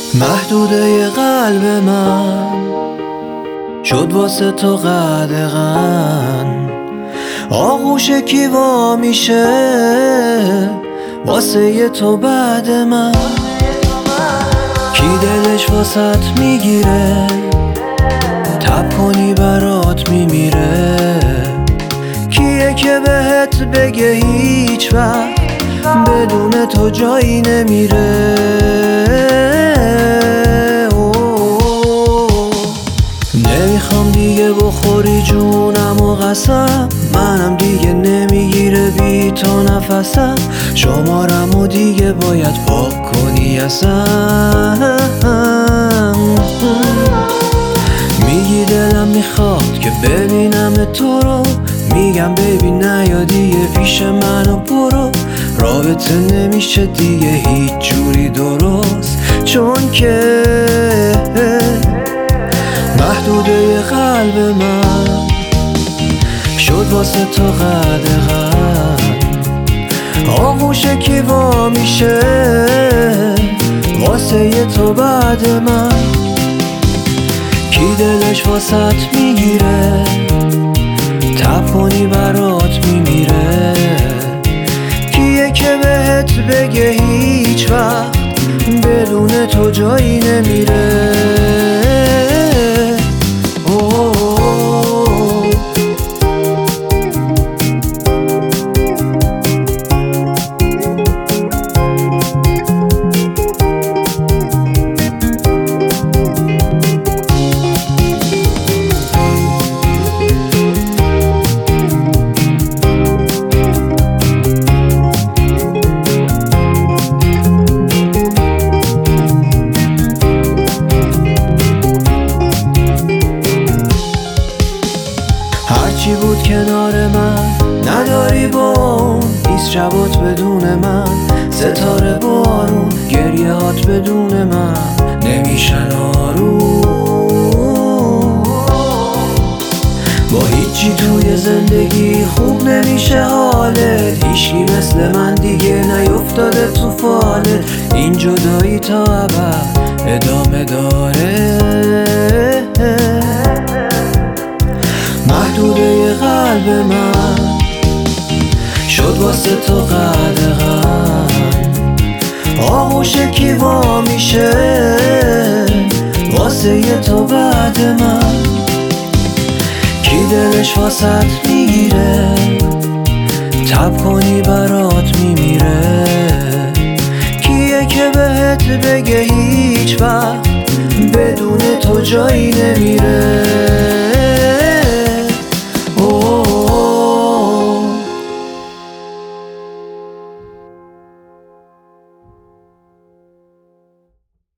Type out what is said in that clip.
محدوده قلب من شد واسه تو قدغن، آغوش کی وا میشه واسه ی تو بعد من؟ کی دلش واسط میگیره تب کنی برات میمیره؟ کیه که بهت بگه هیچ وقت بدون تو جایی نمیره؟ نمیخوام دیگه بخوری جونم و قسم، منم دیگه نمیگیره بی تو نفسم، شمارم و دیگه باید پاک کنی اصلا. میگی دلم میخواد که ببینم تو رو، میگم ببین نیا دیگه پیش منو برو، رابطه نمیشه دیگه هیچ جوری درست، چون که محدوده قلب من شد واسه تو قدغن، آغوش کی وا میشه واسه ی تو بعد من؟ کی دلش واسط میگیره تب کنی برات میمیره؟ کیه که بهت بگه هیچ وقت بدون تو جایی نمیره؟ هرچی بود کنار من نداری بون، نیست شبات بدون من، ستاره بارون گریه هات بدون من نمیشن آروم. با هیچی توی زندگی خوب نمیشه حالت، هیچی مثل من دیگه نیفتاده تو فالت، این جدایی تا ابد ادامه داره. محدوده قلب من شد واسه تو قدغن، آغوش کی وا میشه واسه ی تو بعد من؟ کی دلش واسط میگیره تب کنی برات میمیره؟ کیه که بهت بگه هیچ وقت بدون تو جایی نمیره؟